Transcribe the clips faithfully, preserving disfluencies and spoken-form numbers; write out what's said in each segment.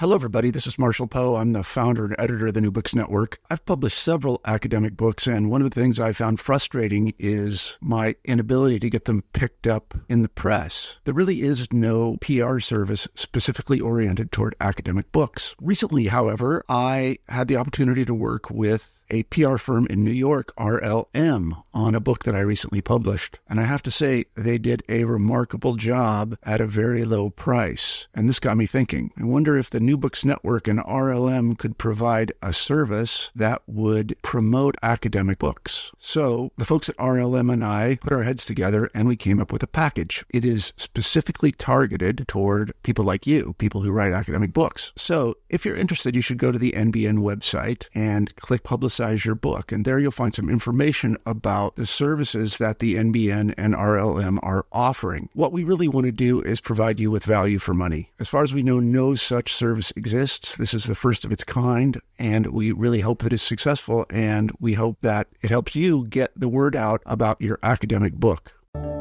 Hello, everybody. This is Marshall Poe. I'm the founder and editor of the New Books Network. I've published several academic books, and one of the things I found frustrating is my inability to get them picked up in the press. There really is no P R service specifically oriented toward academic books. Recently, however, I had the opportunity to work with a P R firm in New York, R L M, on a book that I recently published. And I have to say, they did a remarkable job at a very low price. And this got me thinking. I wonder if the New Books Network and R L M could provide a service that would promote academic books. So the folks at R L M and I put our heads together and we came up with a package. It is specifically targeted toward people like you, people who write academic books. So if you're interested, you should go to the N B N website and click Publicize your book. And there you'll find some information about the services that the N B N and R L M are offering. What we really want to do is provide you with value for money. As far as we know, no such service exists. This is the first of its kind, and we really hope that it's successful, and we hope that it helps you get the word out about your academic book.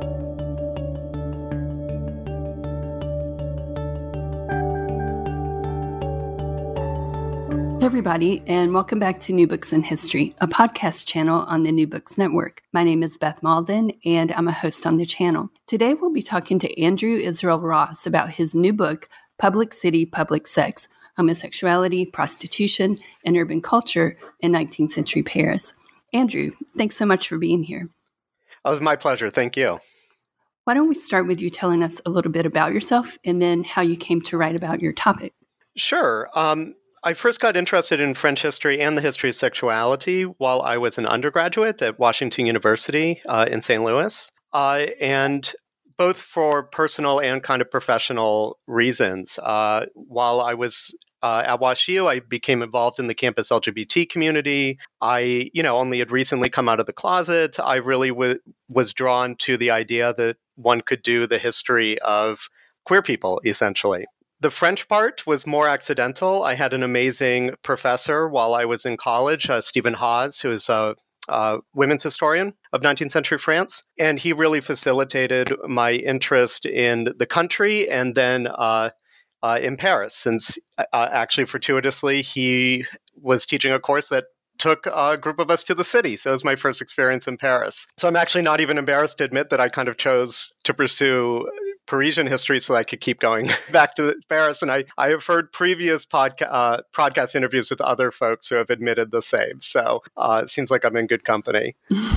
Hey everybody, and welcome back to New Books in History, a podcast channel on the New Books Network. My name is Beth Malden, and I'm a host on the channel. Today we'll be talking to Andrew Israel Ross about his new book, Public City, Public Sex, Homosexuality, Prostitution, and Urban Culture in nineteenth century Paris. Andrew, thanks so much for being here. It was my pleasure. Thank you. Why don't we start with you telling us a little bit about yourself and then how you came to write about your topic? Sure. Um, I first got interested in French history and the history of sexuality while I was an undergraduate at Washington University uh, in Saint Louis, uh, and both for personal and kind of professional reasons. Uh, while I was uh, at WashU, I became involved in the campus L G B T community. I, you know, only had recently come out of the closet. I really w- was drawn to the idea that one could do the history of queer people, essentially. The French part was more accidental. I had an amazing professor while I was in college, uh, Stephen Hawes, who is a, a women's historian of nineteenth century France. And he really facilitated my interest in the country and then uh, uh, in Paris, since uh, actually fortuitously, he was teaching a course that took a group of us to the city. So it was my first experience in Paris. So I'm actually not even embarrassed to admit that I kind of chose to pursue Parisian history so I could keep going back to Paris. And I, I have heard previous podca- uh, podcast interviews with other folks who have admitted the same. So uh, it seems like I'm in good company.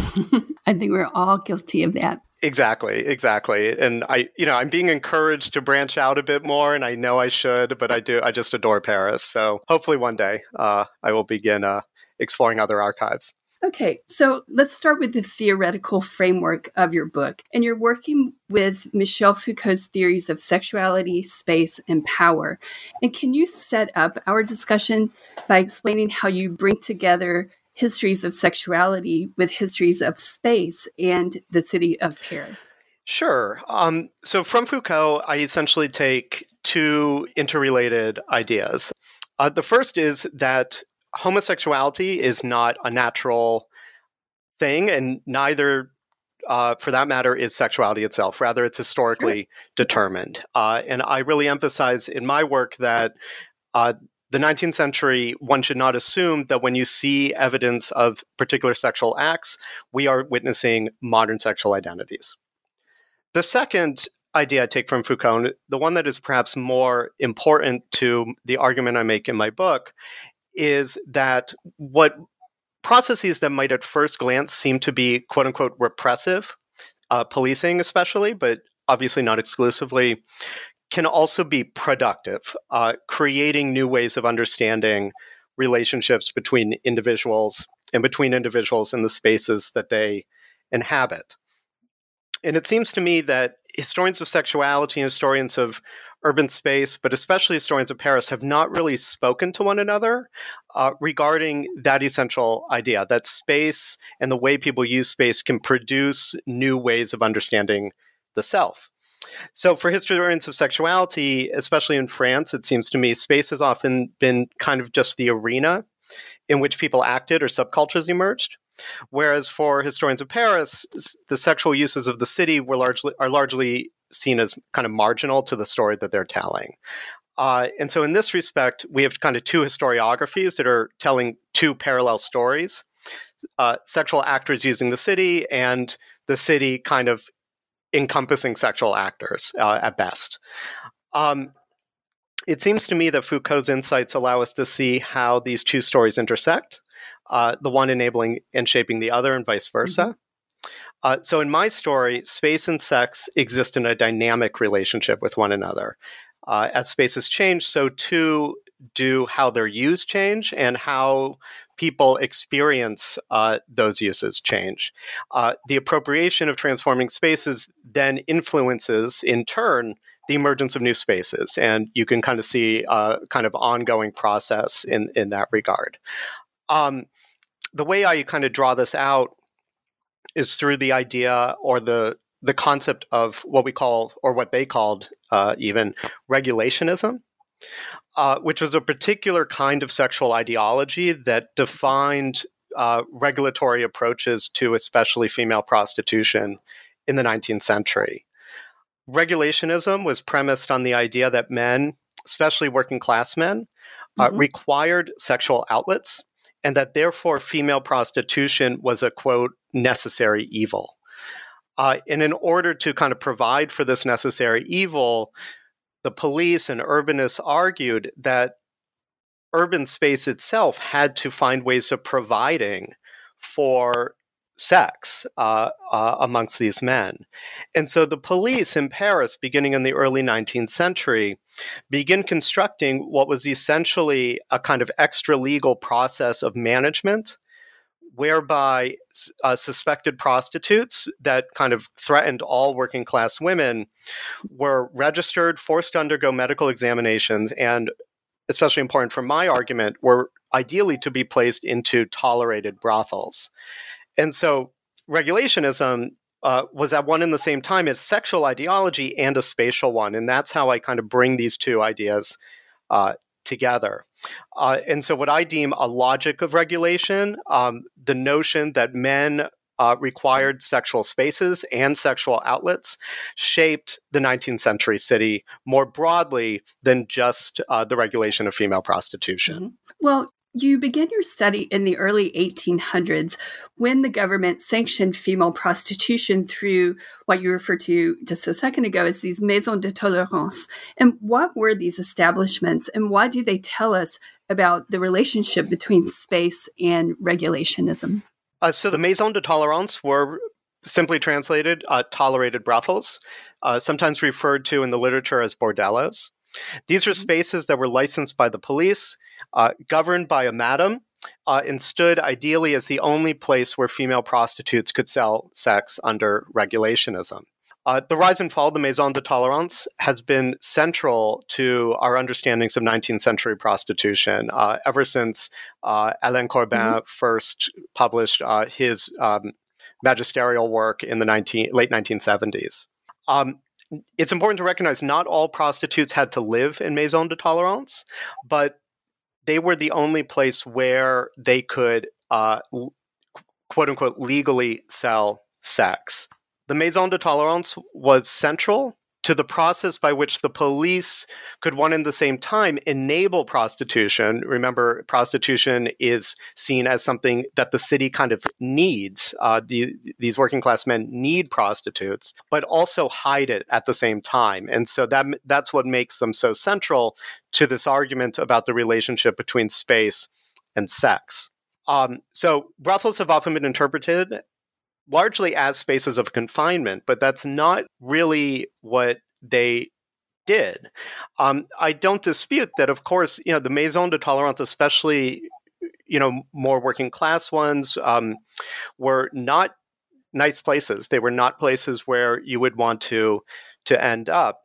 I think we're all guilty of that. Exactly, exactly. And I, you know, I'm being encouraged to branch out a bit more, and I know I should, but I do, I just adore Paris. So hopefully one day uh, I will begin uh, exploring other archives. Okay, so let's start with the theoretical framework of your book. And you're working with Michel Foucault's theories of sexuality, space, and power. And can you set up our discussion by explaining how you bring together histories of sexuality with histories of space and the city of Paris? Sure. Um, so from Foucault, I essentially take two interrelated ideas. Uh, the first is that homosexuality is not a natural thing, and neither, uh, for that matter, is sexuality itself. Rather, it's historically determined. Uh, and I really emphasize in my work that uh, the nineteenth century, one should not assume that when you see evidence of particular sexual acts, we are witnessing modern sexual identities. The second idea I take from Foucault, the one that is perhaps more important to the argument I make in my book, is that what processes that might at first glance seem to be quote unquote repressive, uh, policing especially, but obviously not exclusively, can also be productive, uh, creating new ways of understanding relationships between individuals and between individuals in the spaces that they inhabit. And it seems to me that historians of sexuality and historians of urban space, but especially historians of Paris, have not really spoken to one another uh, regarding that essential idea, that space and the way people use space can produce new ways of understanding the self. So for historians of sexuality, especially in France, it seems to me space has often been kind of just the arena in which people acted or subcultures emerged. Whereas for historians of Paris, the sexual uses of the city were largely are largely seen as kind of marginal to the story that they're telling. Uh, and so in this respect, we have kind of two historiographies that are telling two parallel stories. Uh, sexual actors using the city and the city kind of encompassing sexual actors uh, at best. Um, it seems to me that Foucault's insights allow us to see how these two stories intersect, uh, the one enabling and shaping the other and vice versa. Mm-hmm. Uh, so in my story, space and sex exist in a dynamic relationship with one another. Uh, as spaces change, so too do how they're used change and how people experience uh, those uses change. Uh, the appropriation of transforming spaces then influences, in turn, the emergence of new spaces. And you can kind of see a kind of ongoing process in, in that regard. Um, the way I kind of draw this out is through the idea or the the concept of what we call, or what they called uh, even, regulationism. Uh, which was a particular kind of sexual ideology that defined uh, regulatory approaches to especially female prostitution in the nineteenth century. Regulationism was premised on the idea that men, especially working class men, uh, mm-hmm. required sexual outlets, and that therefore female prostitution was a, quote, necessary evil. Uh, and in order to kind of provide for this necessary evil, the police and urbanists argued that urban space itself had to find ways of providing for sex uh, uh, amongst these men. And so the police in Paris, beginning in the early nineteenth century, begin constructing what was essentially a kind of extra-legal process of management, whereby uh, suspected prostitutes that kind of threatened all working class women were registered, forced to undergo medical examinations, and, especially important for my argument, were ideally to be placed into tolerated brothels. And so regulationism uh, was at one and the same time a sexual ideology and a spatial one. And that's how I kind of bring these two ideas uh, together. Uh, and so what I deem a logic of regulation, um, the notion that men uh, required sexual spaces and sexual outlets, shaped the nineteenth century city more broadly than just uh, the regulation of female prostitution. Mm-hmm. Well, you began your study in the early eighteen hundreds when the government sanctioned female prostitution through what you referred to just a second ago as these maisons de tolérance. And what were these establishments, and why do they tell us about the relationship between space and regulationism? Uh, so the maisons de tolérance were, simply translated, uh, tolerated brothels, uh, sometimes referred to in the literature as bordellos. These are spaces that were licensed by the police, uh, governed by a madam, uh, and stood ideally as the only place where female prostitutes could sell sex under regulationism. Uh, the rise and fall of the Maison de Tolérance has been central to our understandings of nineteenth century prostitution uh, ever since uh, Alain Corbin mm-hmm. first published uh, his um, magisterial work in the nineteen, late nineteen seventies. Um, It's important to recognize not all prostitutes had to live in Maison de Tolérance, but they were the only place where they could, uh, quote unquote, legally sell sex. The Maison de Tolérance was central to the process by which the police could, one and the same time, enable prostitution. Remember, prostitution is seen as something that the city kind of needs. Uh, the, these working class men need prostitutes, but also hide it at the same time. And so that that's what makes them so central to this argument about the relationship between space and sex. Um, so brothels have often been interpreted largely as spaces of confinement, but that's not really what they did. Um, I don't dispute that, of course, you know, the Maison de Tolérance, especially, you know, more working class ones, um, were not nice places. They were not places where you would want to to end up.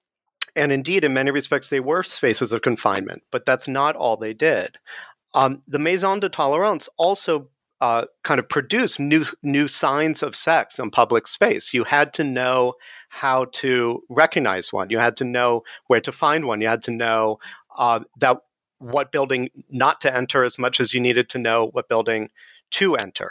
And indeed, in many respects, they were spaces of confinement, but that's not all they did. Um, the Maison de Tolérance also Uh, kind of produce new new signs of sex in public space. You had to know how to recognize one. You had to know where to find one. You had to know uh, that what building not to enter as much as you needed to know what building to enter.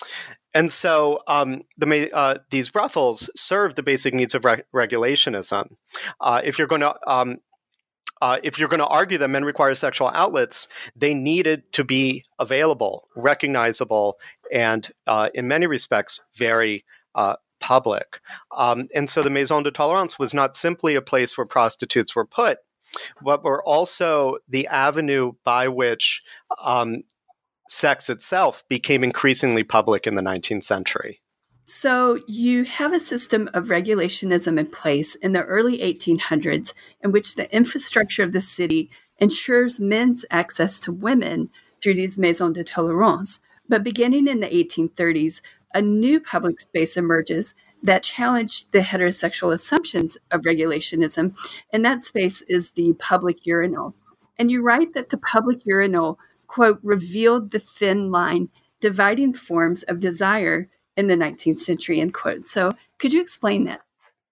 And so um, the uh, these brothels serve the basic needs of re- regulationism. Uh, if you're going to um, uh, if you're going to argue that men require sexual outlets, they needed to be available, recognizable, and uh, in many respects, very uh, public. Um, and so the Maison de Tolerance was not simply a place where prostitutes were put, but were also the avenue by which um, sex itself became increasingly public in the nineteenth century. So you have a system of regulationism in place in the early eighteen hundreds in which the infrastructure of the city ensures men's access to women through these maisons de tolerance. But beginning in the eighteen thirties, a new public space emerges that challenged the heterosexual assumptions of regulationism, and that space is the public urinal. And you write that the public urinal, quote, revealed the thin line dividing forms of desire in the nineteenth century, end quote. So could you explain that?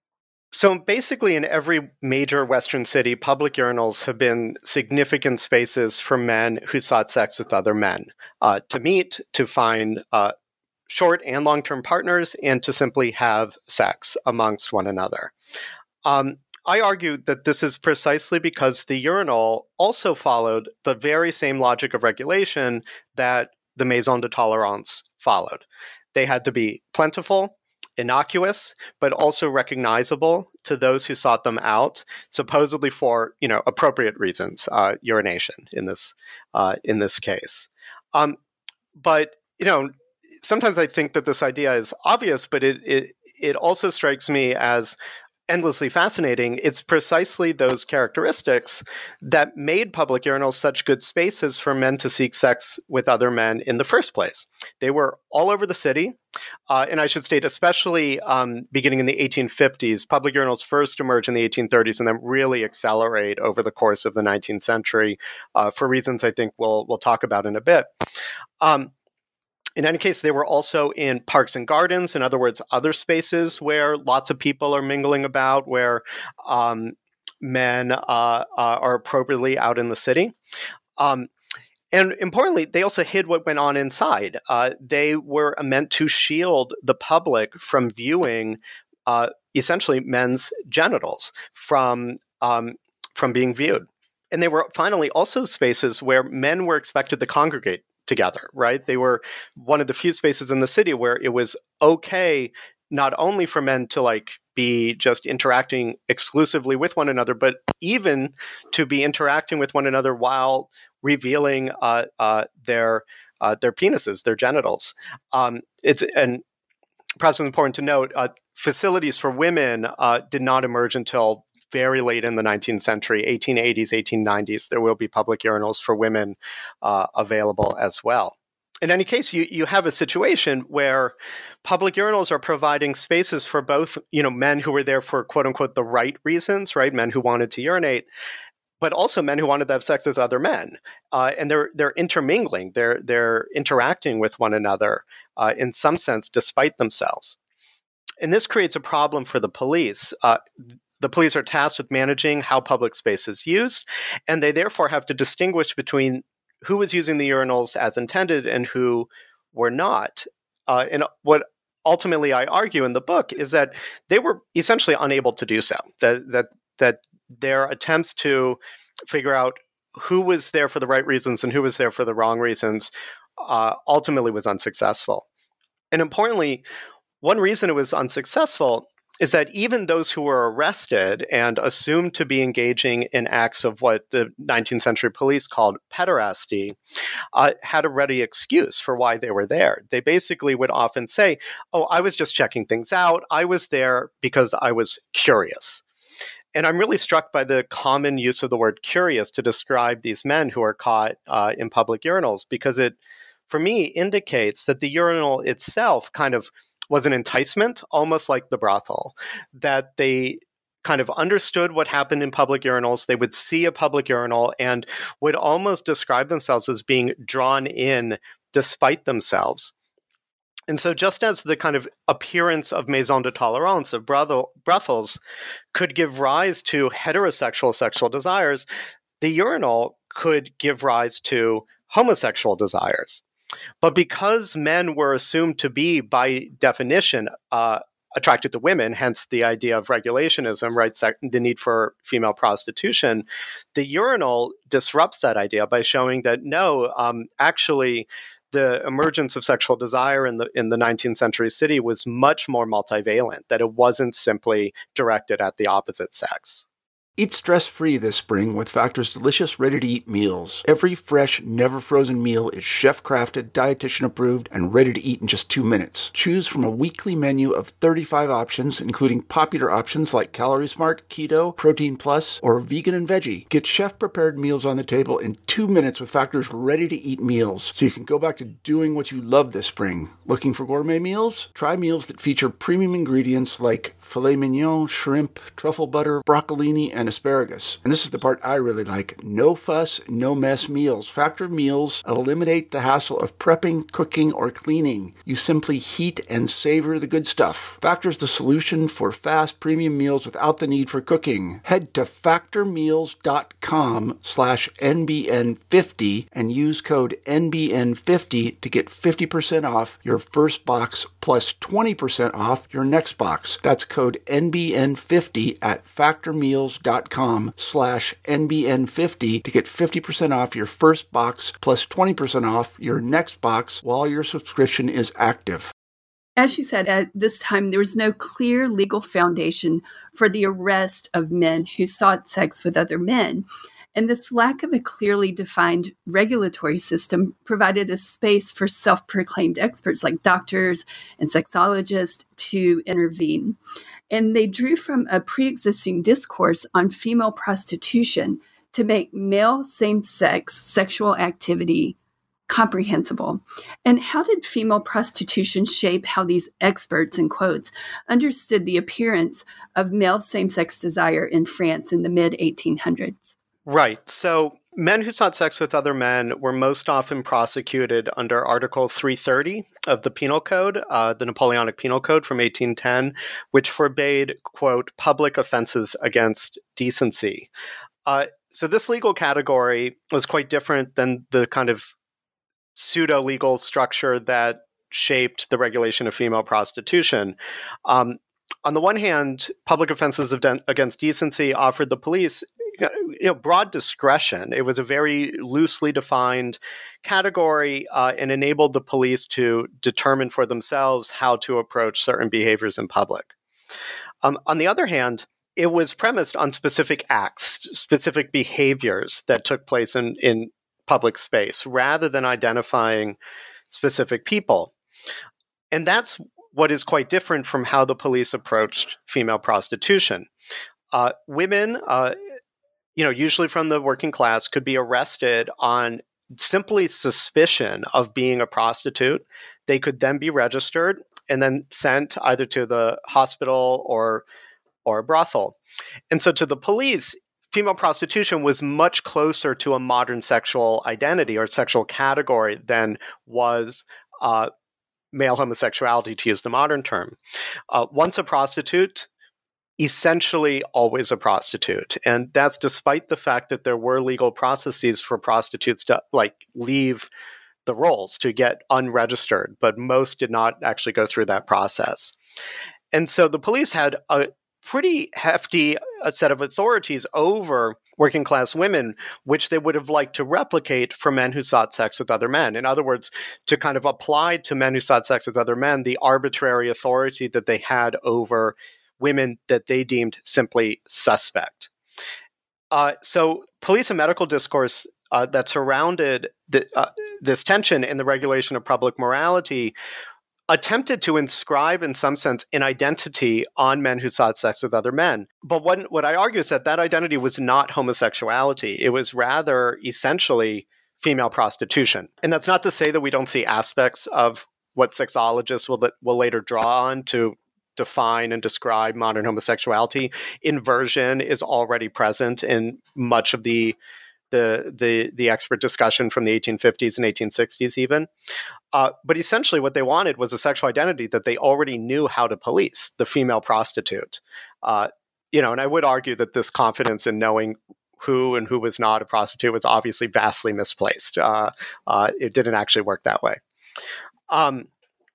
So basically in every major Western city, public urinals have been significant spaces for men who sought sex with other men, uh, to meet, to find uh, short and long-term partners, and to simply have sex amongst one another. Um, I argue that this is precisely because the urinal also followed the very same logic of regulation that the Maison de Tolerance followed. They had to be plentiful, innocuous, but also recognizable to those who sought them out, supposedly for, you know, appropriate reasons, uh, urination in this uh, in this case. Um, but you know, sometimes I think that this idea is obvious, but it it it also strikes me as endlessly fascinating. It's precisely those characteristics that made public urinals such good spaces for men to seek sex with other men in the first place. They were all over the city, uh, and I should state, especially um, beginning in the eighteen fifties, public urinals first emerge in the eighteen thirties and then really accelerate over the course of the nineteenth century uh, for reasons I think we'll we'll talk about in a bit. Um, In any case, they were also in parks and gardens, in other words, other spaces where lots of people are mingling about, where um, men uh, uh, are appropriately out in the city. Um, and importantly, they also hid what went on inside. Uh, they were meant to shield the public from viewing uh, essentially men's genitals from, um, from being viewed. And they were finally also spaces where men were expected to congregate together, right? They were one of the few spaces in the city where it was okay not only for men to like be just interacting exclusively with one another, but even to be interacting with one another while revealing uh, uh, their uh, their penises, their genitals. Um, it's and perhaps it's important to note, uh, facilities for women uh, did not emerge until very late in the nineteenth century, eighteen eighties, eighteen nineties. There will be public urinals for women uh, available as well. In any case, you, you have a situation where public urinals are providing spaces for both, you know, men who were there for quote unquote the right reasons, right? Men who wanted to urinate, but also men who wanted to have sex with other men. Uh, and they're they're intermingling, they're they're interacting with one another uh, in some sense, despite themselves. And this creates a problem for the police. Uh, The police are tasked with managing how public space is used, and they therefore have to distinguish between who was using the urinals as intended and who were not. Uh, and what ultimately I argue in the book is that they were essentially unable to do so, that, that, that their attempts to figure out who was there for the right reasons and who was there for the wrong reasons uh, ultimately was unsuccessful. And importantly, one reason it was unsuccessful is that even those who were arrested and assumed to be engaging in acts of what the nineteenth century police called pederasty uh, had a ready excuse for why they were there. They basically would often say, oh, I was just checking things out. I was there because I was curious. And I'm really struck by the common use of the word curious to describe these men who are caught uh, in public urinals, because it, for me, indicates that the urinal itself kind of was an enticement, almost like the brothel, that they kind of understood what happened in public urinals. They would see a public urinal and would almost describe themselves as being drawn in despite themselves. And so just as the kind of appearance of maison de tolerance, of brothel, brothels, could give rise to heterosexual sexual desires, the urinal could give rise to homosexual desires. But because men were assumed to be, by definition, uh, attracted to women, hence the idea of regulationism, right? The need for female prostitution. The urinal disrupts that idea by showing that no, um, actually, the emergence of sexual desire in the in the nineteenth century city was much more multivalent, that it wasn't simply directed at the opposite sex. Eat stress-free this spring with Factor's delicious, ready-to-eat meals. Every fresh, never-frozen meal is chef-crafted, dietitian-approved, and ready to eat in just two minutes. Choose from a weekly menu of thirty-five options, including popular options like Calorie Smart, Keto, Protein Plus, or Vegan and Veggie. Get chef-prepared meals on the table in two minutes with Factor's ready-to-eat meals, so you can go back to doing what you love this spring. Looking for gourmet meals? Try meals that feature premium ingredients like filet mignon, shrimp, truffle butter, broccolini, and asparagus. And this is the part I really like. No fuss, no mess meals. Factor meals eliminate the hassle of prepping, cooking, or cleaning. You simply heat and savor the good stuff. Factor's the solution for fast premium meals without the need for cooking. Head to factormeals.com slash NBN50 and use code N B N fifty to get fifty percent off your first box plus twenty percent off your next box. That's code N B N fifty at factormeals.com slash NBN50 to get fifty percent off your first box plus twenty percent off your next box while your subscription is active. As you said, at this time, there was no clear legal foundation for the arrest of men who sought sex with other men. And this lack of a clearly defined regulatory system provided a space for self-proclaimed experts like doctors and sexologists to intervene. And they drew from a pre-existing discourse on female prostitution to make male same-sex sexual activity comprehensible. And how did female prostitution shape how these experts, in quotes, understood the appearance of male same-sex desire in France in the mid eighteen hundreds? Right. So men who sought sex with other men were most often prosecuted under Article three thirty of the Penal Code, uh, the Napoleonic Penal Code from eighteen ten, which forbade, quote, public offenses against decency. Uh, so this legal category was quite different than the kind of pseudo-legal structure that shaped the regulation of female prostitution. Um, on the one hand, public offenses of de- against decency offered the police you know, broad discretion. It was a very loosely defined category uh, and enabled the police to determine for themselves how to approach certain behaviors in public. Um, on the other hand, it was premised on specific acts, specific behaviors that took place in, in public space, rather than identifying specific people. And that's what is quite different from how the police approached female prostitution. Uh, women, uh, you know, usually from the working class, could be arrested on simply suspicion of being a prostitute. They could then be registered and then sent either to the hospital or or a brothel. And so to the police, female prostitution was much closer to a modern sexual identity or sexual category than was uh, male homosexuality, to use the modern term. Uh, once a prostitute, essentially always a prostitute. And that's despite the fact that there were legal processes for prostitutes to like leave the rolls, to get unregistered, but most did not actually go through that process. And so the police had a pretty hefty uh, set of authorities over working class women, which they would have liked to replicate for men who sought sex with other men. In other words, to kind of apply to men who sought sex with other men the arbitrary authority that they had over women that they deemed simply suspect. Uh, so police and medical discourse uh, that surrounded the, uh, this tension in the regulation of public morality attempted to inscribe, in some sense, an identity on men who sought sex with other men. But what, what I argue is that that identity was not homosexuality. It was rather essentially female prostitution. And that's not to say that we don't see aspects of what sexologists will, will later draw on to define and describe modern homosexuality. Inversion is already present in much of the the the, the expert discussion from the eighteen fifties and eighteen sixties even. Uh, but essentially what they wanted was a sexual identity that they already knew how to police, the female prostitute. Uh, you know, and I would argue that this confidence in knowing who and who was not a prostitute was obviously vastly misplaced. Uh, uh, it didn't actually work that way. Um,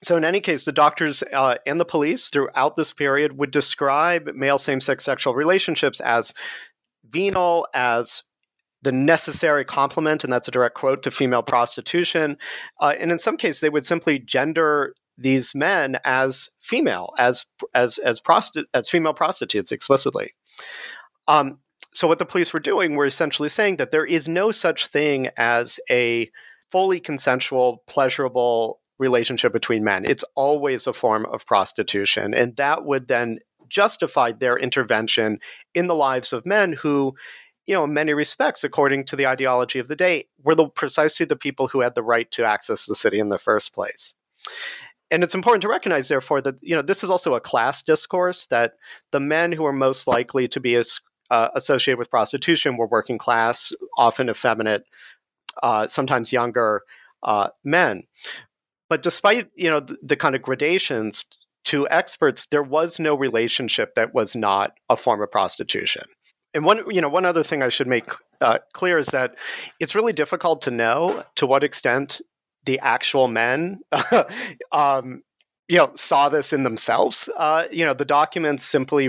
So in any case, the doctors uh, and the police throughout this period would describe male same-sex sexual relationships as venal, as the necessary complement, and that's a direct quote, to female prostitution. Uh, and in some cases, they would simply gender these men as female, as as as, prosti- as female prostitutes explicitly. Um, so what the police were doing were essentially saying that there is no such thing as a fully consensual, pleasurable relationship between men. It's always a form of prostitution. And that would then justify their intervention in the lives of men who, you know, in many respects, according to the ideology of the day, were the, precisely the people who had the right to access the city in the first place. And it's important to recognize, therefore, that, you know, this is also a class discourse, that the men who are most likely to be as, uh, associated with prostitution were working class, often effeminate, uh, sometimes younger uh, men. But despite, you know, the, the kind of gradations, to experts, there was no relationship that was not a form of prostitution. And one, you know, one other thing I should make uh, clear is that it's really difficult to know to what extent the actual men, um, you know, saw this in themselves. Uh, you know, the documents simply,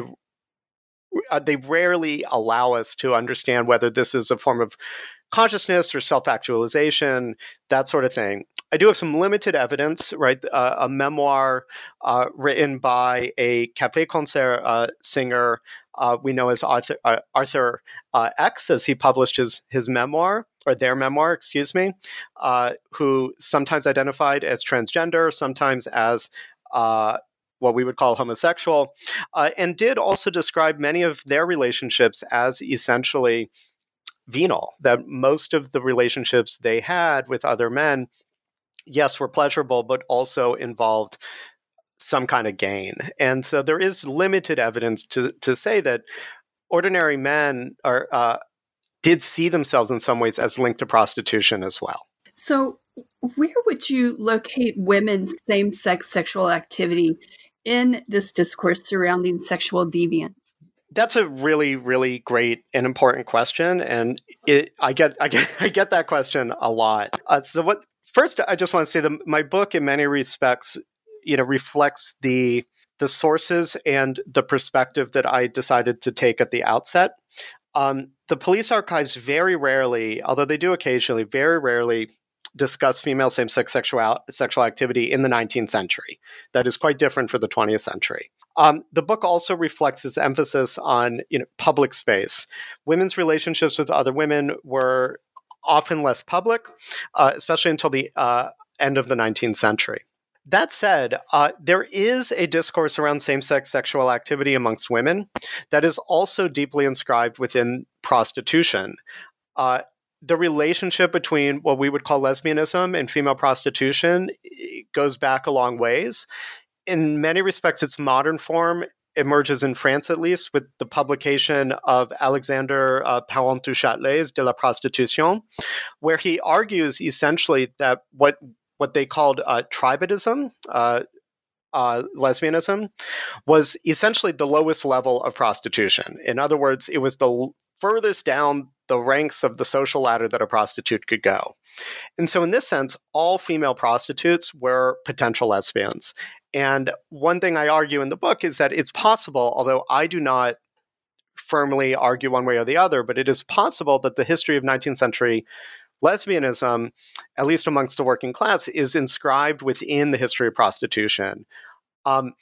uh, they rarely allow us to understand whether this is a form of consciousness or self-actualization, that sort of thing. I do have some limited evidence, right? Uh, a memoir uh, written by a Café Concert uh, singer uh, we know as Arthur, uh, Arthur uh, X, as he published his his memoir, or their memoir, excuse me, uh, who sometimes identified as transgender, sometimes as uh, what we would call homosexual, uh, and did also describe many of their relationships as essentially venal, that most of the relationships they had with other men, yes, were pleasurable, but also involved some kind of gain. And so there is limited evidence to, to say that ordinary men are uh, did see themselves in some ways as linked to prostitution as well. So where would you locate women's same-sex sexual activity in this discourse surrounding sexual deviance? That's a really, really great and important question, and it, I get, I get, I get that question a lot. Uh, so, what? First, I just want to say that my book, in many respects, you know, reflects the the sources and the perspective that I decided to take at the outset. Um, the police archives very rarely, although they do occasionally, very rarely discuss female same-sex sexual sexual activity in the nineteenth century. That is quite different for the twentieth century. Um, the book also reflects its emphasis on, you know, public space. Women's relationships with other women were often less public, uh, especially until the uh, end of the nineteenth century. That said, uh, there is a discourse around same-sex sexual activity amongst women that is also deeply inscribed within prostitution. Uh, the relationship between what we would call lesbianism and female prostitution goes back a long ways. In many respects, its modern form emerges in France, at least, with the publication of Alexander uh, Parent du Châtelet's De la Prostitution, where he argues essentially that what what they called uh, tribadism, uh, uh, lesbianism, was essentially the lowest level of prostitution. In other words, it was the furthest down the ranks of the social ladder that a prostitute could go. And so in this sense, all female prostitutes were potential lesbians. And one thing I argue in the book is that it's possible, although I do not firmly argue one way or the other, but it is possible that the history of nineteenth century lesbianism, at least amongst the working class, is inscribed within the history of prostitution. Um,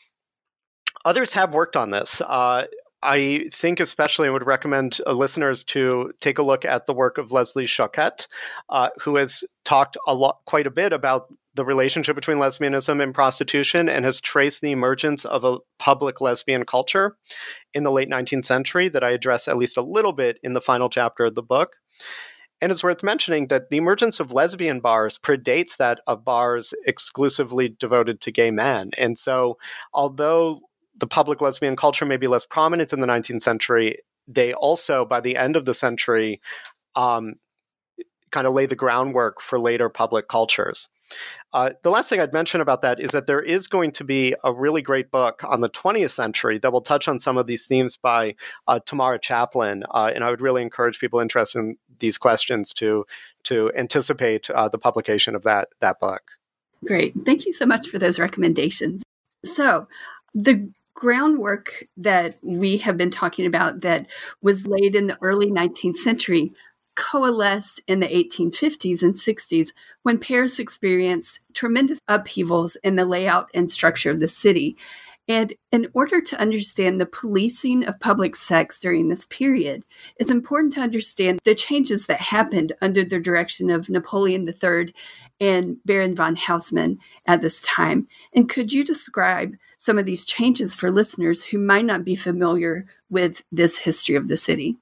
others have worked on this. Uh, I think especially I would recommend uh, listeners to take a look at the work of Leslie Choquette, uh, who has talked a lot, quite a bit about the relationship between lesbianism and prostitution, and has traced the emergence of a public lesbian culture in the late nineteenth century that I address at least a little bit in the final chapter of the book. And it's worth mentioning that the emergence of lesbian bars predates that of bars exclusively devoted to gay men. And so although the public lesbian culture may be less prominent in the nineteenth century, they also, by the end of the century, um, kind of lay the groundwork for later public cultures. Uh, the last thing I'd mention about that is that there is going to be a really great book on the twentieth century that will touch on some of these themes by uh, Tamara Chaplin. Uh, and I would really encourage people interested in these questions to, to anticipate uh, the publication of that, that book. Great. Thank you so much for those recommendations. So the groundwork that we have been talking about that was laid in the early nineteenth century coalesced in the eighteen fifties and sixties when Paris experienced tremendous upheavals in the layout and structure of the city. And in order to understand the policing of public sex during this period, it's important to understand the changes that happened under the direction of Napoleon the Third and Baron von Haussmann at this time. And could you describe some of these changes for listeners who might not be familiar with this history of the city?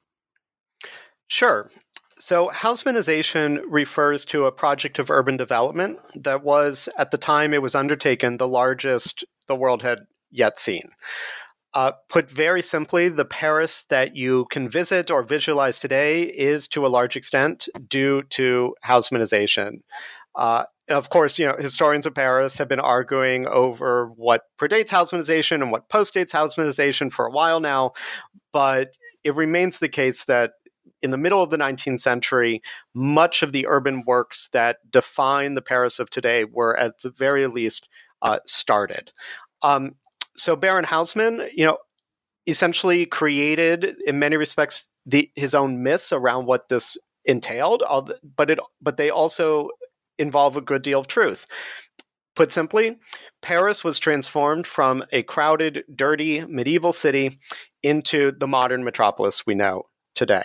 Sure. So Haussmannization refers to a project of urban development that was, at the time it was undertaken, the largest the world had yet seen. Uh, put very simply, the Paris that you can visit or visualize today is, to a large extent, due to Haussmannization. Uh, of course, you know, historians of Paris have been arguing over what predates Haussmannization and what postdates Haussmannization for a while now, but it remains the case that in the middle of the nineteenth century, much of the urban works that define the Paris of today were, at the very least, uh, started. Um, so Baron Haussmann, you know, essentially created, in many respects, the, his own myths around what this entailed, but it, but they also involve a good deal of truth. Put simply, Paris was transformed from a crowded, dirty, medieval city into the modern metropolis we know today.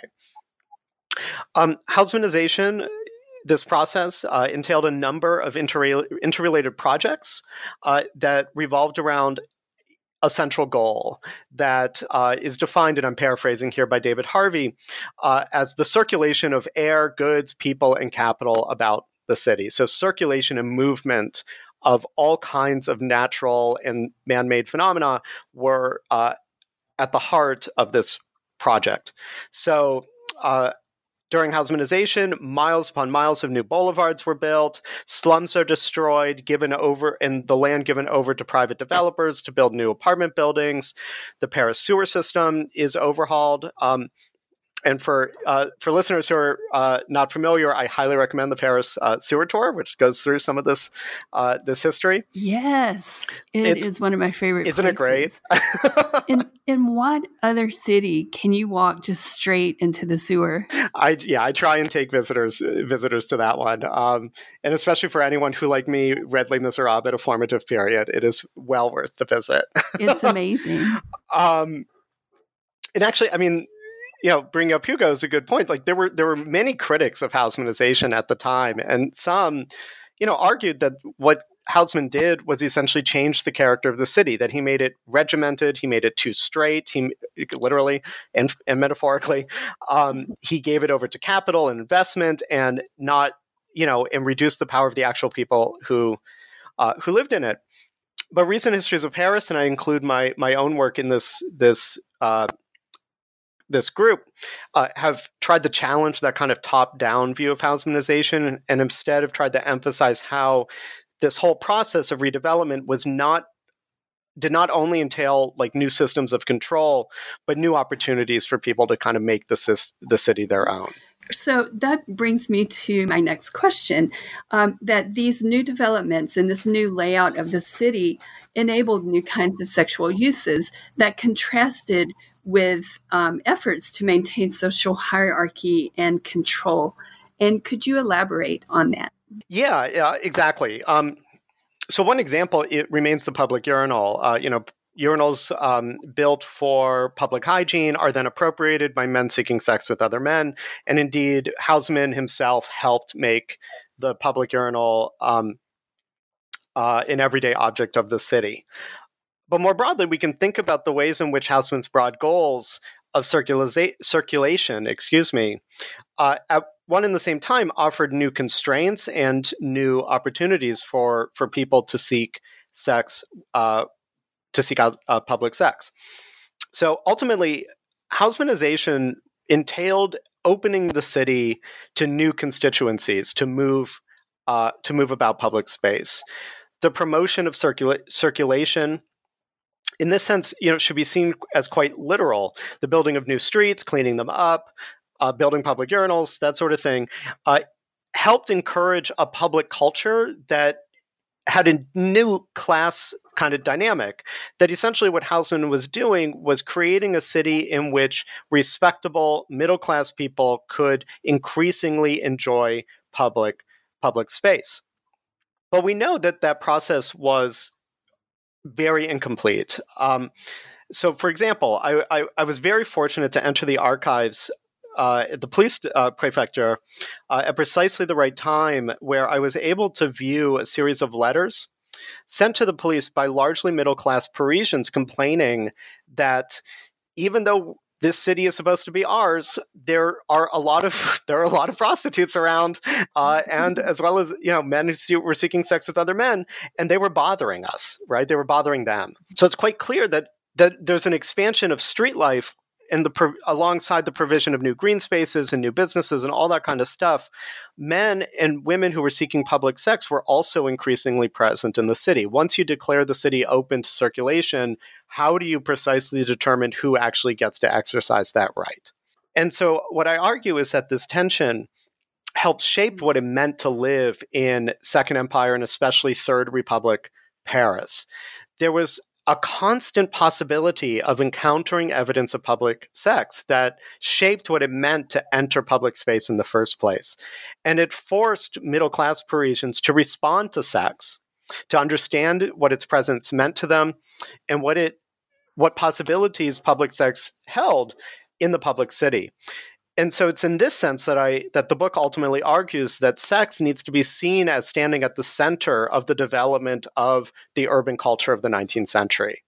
Um, Haussmannization, this process uh, entailed a number of interrel- interrelated projects uh, that revolved around a central goal that uh, is defined, and I'm paraphrasing here, by David Harvey, uh, as the circulation of air, goods, people, and capital about the city. So circulation and movement of all kinds of natural and man-made phenomena were uh, at the heart of this project. So uh, during Haussmannization, miles upon miles of new boulevards were built, slums are destroyed, given over, and the land given over to private developers to build new apartment buildings. The Paris sewer system is overhauled. Um, and for uh, for listeners who are uh, not familiar, I highly recommend the Paris uh, sewer tour, which goes through some of this uh, this history. Yes, it it's, is one of my favorite isn't places. It great? in in what other city can you walk just straight into the sewer? I yeah, I try and take visitors visitors to that one, um, and especially for anyone who, like me, read Les Miserables at a formative period, it is well worth the visit. It's amazing. um, and actually, I mean, you know, bringing up Hugo is a good point. Like there were there were many critics of Haussmannization at the time, and some, you know, argued that what Haussmann did was essentially change the character of the city, that he made it regimented, he made it too straight, he literally and, and metaphorically, um, he gave it over to capital and investment, and not, you know, and reduced the power of the actual people who uh, who lived in it. But recent histories of Paris, and I include my my own work in this this. Uh, this group, uh, have tried to challenge that kind of top-down view of Haussmannization, and instead have tried to emphasize how this whole process of redevelopment was not did not only entail like new systems of control, but new opportunities for people to kind of make the, the city their own. So that brings me to my next question, um, that these new developments and this new layout of the city enabled new kinds of sexual uses that contrasted with um, efforts to maintain social hierarchy and control. And could you elaborate on that? Yeah, yeah, exactly. Um, so one example, it remains the public urinal. Uh, you know, urinals um, built for public hygiene are then appropriated by men seeking sex with other men. And indeed, Haussmann himself helped make the public urinal um, uh, an everyday object of the city. But more broadly, we can think about the ways in which Haussmann's broad goals of circula- circulation, excuse me, uh, at one and the same time offered new constraints and new opportunities for, for people to seek sex, uh, to seek out uh, public sex. So ultimately, Haussmannization entailed opening the city to new constituencies to move uh, to move about public space. The promotion of circula- circulation, in this sense, you know, should be seen as quite literal. The building of new streets, cleaning them up, uh, building public urinals, that sort of thing, uh, helped encourage a public culture that had a new class kind of dynamic, that essentially what Haussmann was doing was creating a city in which respectable middle-class people could increasingly enjoy public public space. But we know that that process was very incomplete. Um, so, for example, I, I, I was very fortunate to enter the archives uh, at the police uh, prefecture uh, at precisely the right time, where I was able to view a series of letters sent to the police by largely middle-class Parisians complaining that even though this city is supposed to be ours, there are a lot of there are a lot of prostitutes around, uh, and as well as you know men who were seeking sex with other men, and they were bothering us, right? They were bothering them. So it's quite clear that that there's an expansion of street life and the alongside the provision of new green spaces and new businesses and all that kind of stuff. Men and women who were seeking public sex were also increasingly present in the city. Once you declare the city open to circulation, how do you precisely determine who actually gets to exercise that right? And so what I argue is that this tension helped shape what it meant to live in Second Empire and especially Third Republic Paris. There was a constant possibility of encountering evidence of public sex that shaped what it meant to enter public space in the first place. And it forced middle-class Parisians to respond to sex, to understand what its presence meant to them, and what it, what possibilities public sex held in the public city. And so it's in this sense that I that the book ultimately argues that sex needs to be seen as standing at the center of the development of the urban culture of the nineteenth century.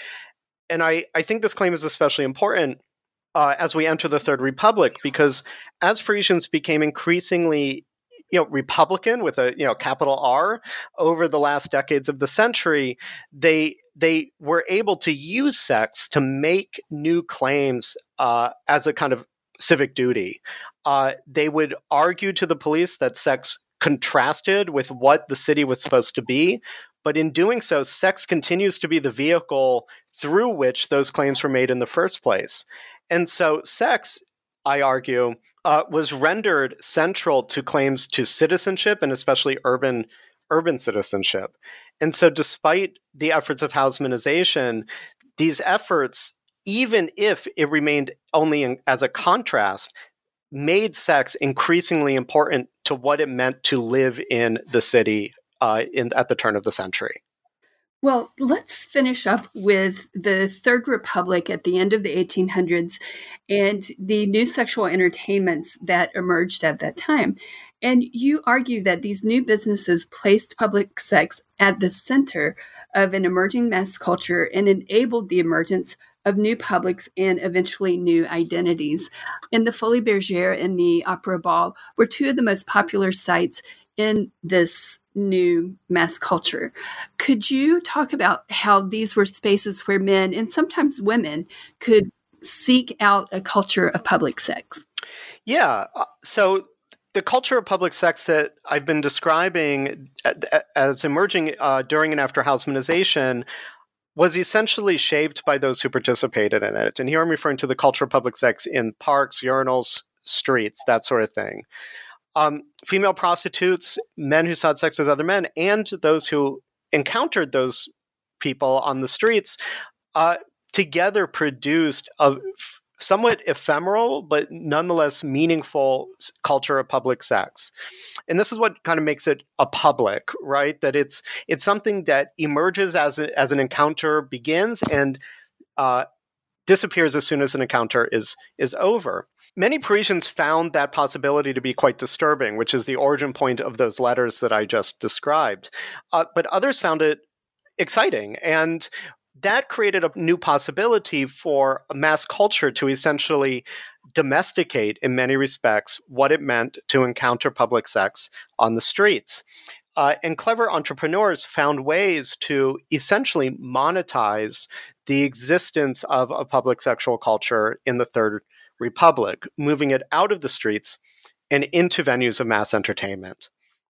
And I, I think this claim is especially important uh, as we enter the Third Republic, because as Parisians became increasingly you know, Republican with a you know capital R over the last decades of the century, they they were able to use sex to make new claims uh, as a kind of civic duty. Uh, they would argue to the police that sex contrasted with what the city was supposed to be, but in doing so, sex continues to be the vehicle through which those claims were made in the first place. And so sex, I argue, uh, was rendered central to claims to citizenship and especially urban urban citizenship. And so despite the efforts of Haussmannization, these efforts, even if it remained only in, as a contrast, made sex increasingly important to what it meant to live in the city uh, in, at the turn of the century. Well, let's finish up with the Third Republic at the end of the eighteen hundreds and the new sexual entertainments that emerged at that time. And you argue that these new businesses placed public sex at the center of an emerging mass culture and enabled the emergence of new publics and eventually new identities. And the Folies Bergère and the Opera Ball were two of the most popular sites in this new mass culture. Could you talk about how these were spaces where men and sometimes women could seek out a culture of public sex? Yeah. So the culture of public sex that I've been describing as emerging uh, during and after Haussmannization was essentially shaped by those who participated in it. And here I'm referring to the culture of public sex in parks, urinals, streets, that sort of thing. Um, female prostitutes, men who sought sex with other men, and those who encountered those people on the streets uh, together produced a somewhat ephemeral but nonetheless meaningful culture of public sex. And this is what kind of makes it a public, right? That it's it's something that emerges as a, as an encounter begins and uh, disappears as soon as an encounter is is over. Many Parisians found that possibility to be quite disturbing, which is the origin point of those letters that I just described. Uh, but others found it exciting, and that created a new possibility for a mass culture to essentially domesticate, in many respects, what it meant to encounter public sex on the streets. Uh, and clever entrepreneurs found ways to essentially monetize the existence of a public sexual culture in the Third Republic, moving it out of the streets and into venues of mass entertainment.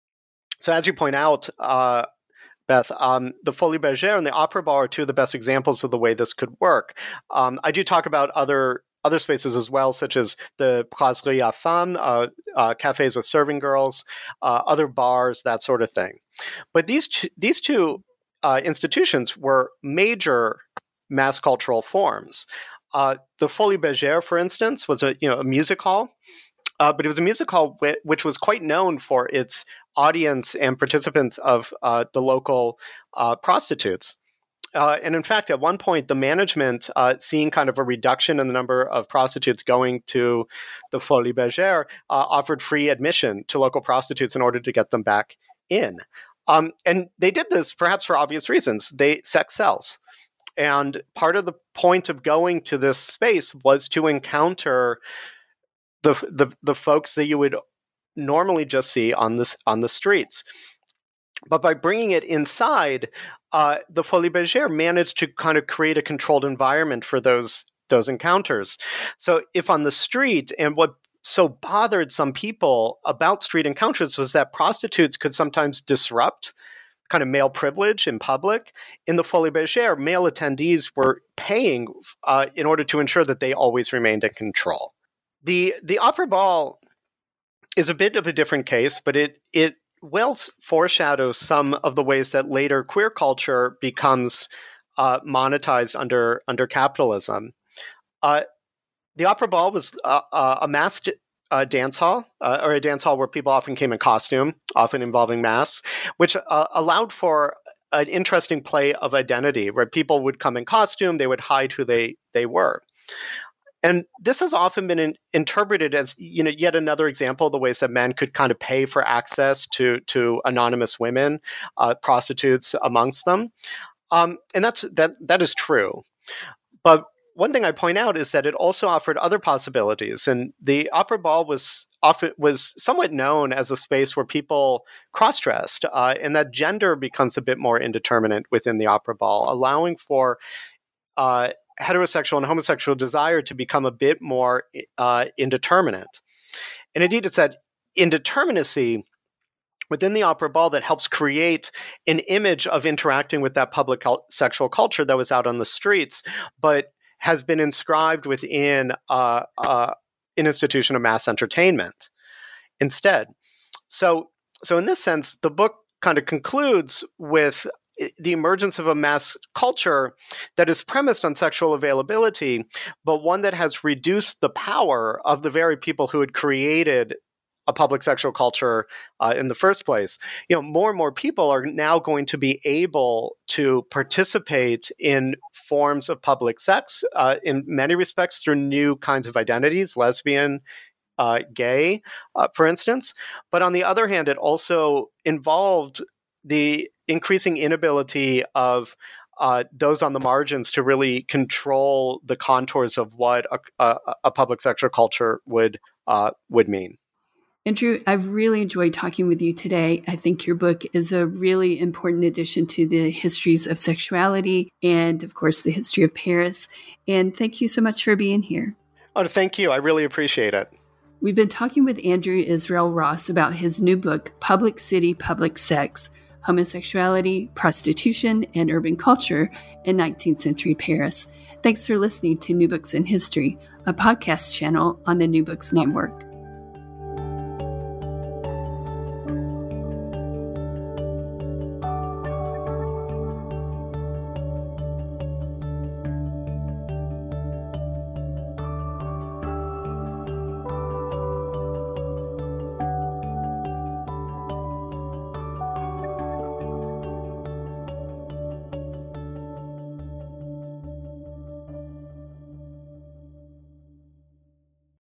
So as you point out, uh, Beth, um, the Folies Bergère and the Opera Ball are two of the best examples of the way this could work. Um, I do talk about other other spaces as well, such as the Brasserie à Femmes, uh, uh, cafes with serving girls, uh, other bars, that sort of thing. But these two, these two uh, institutions were major mass cultural forms. Uh, the Folies Bergère, for instance, was a you know a music hall, uh, but it was a music hall w- which was quite known for its audience and participants of uh, the local uh, prostitutes. Uh, and in fact, at one point, the management, uh, seeing kind of a reduction in the number of prostitutes going to the Folies Bergère, uh, offered free admission to local prostitutes in order to get them back in. Um, and they did this perhaps for obvious reasons. They sex sells. And part of the point of going to this space was to encounter the the, the folks that you would normally just see on this on the streets. But by bringing it inside, uh, the Folies Bergère managed to kind of create a controlled environment for those those encounters. So if on the street, and what so bothered some people about street encounters was that prostitutes could sometimes disrupt kind of male privilege in public. In the Folies Bergère, male attendees were paying uh, in order to ensure that they always remained in control. The the Opera Ball is a bit of a different case, but it it well foreshadows some of the ways that later queer culture becomes uh, monetized under under capitalism. Uh, the Opera Ball was uh, uh, a masked uh, dance hall, uh, or a dance hall where people often came in costume, often involving masks, which uh, allowed for an interesting play of identity, where people would come in costume, they would hide who they they were. And this has often been in, interpreted as, you know, yet another example of the ways that men could kind of pay for access to to anonymous women, uh, prostitutes amongst them, um, and that's that that is true. But one thing I point out is that it also offered other possibilities, and the Opera Ball was often was somewhat known as a space where people cross-dressed, uh, and that gender becomes a bit more indeterminate within the Opera Ball, allowing for Uh, heterosexual and homosexual desire to become a bit more uh, indeterminate. And indeed, it's that indeterminacy within the Opera Ball that helps create an image of interacting with that public cult- sexual culture that was out on the streets, but has been inscribed within uh, uh, an institution of mass entertainment instead. So, so in this sense, the book kind of concludes with the emergence of a mass culture that is premised on sexual availability, but one that has reduced the power of the very people who had created a public sexual culture uh, in the first place. You know, more and more people are now going to be able to participate in forms of public sex, uh, in many respects through new kinds of identities, lesbian, uh, gay, uh, for instance. But on the other hand, it also involved the increasing inability of uh, those on the margins to really control the contours of what a, a, a public sexual culture would uh, would mean. Andrew, I've really enjoyed talking with you today. I think your book is a really important addition to the histories of sexuality and, of course, the history of Paris. And thank you so much for being here. Oh, thank you. I really appreciate it. We've been talking with Andrew Israel Ross about his new book, Public City, Public Sex: Homosexuality, Prostitution, and Urban Culture in nineteenth Century Paris. Thanks for listening to New Books in History, a podcast channel on the New Books Network.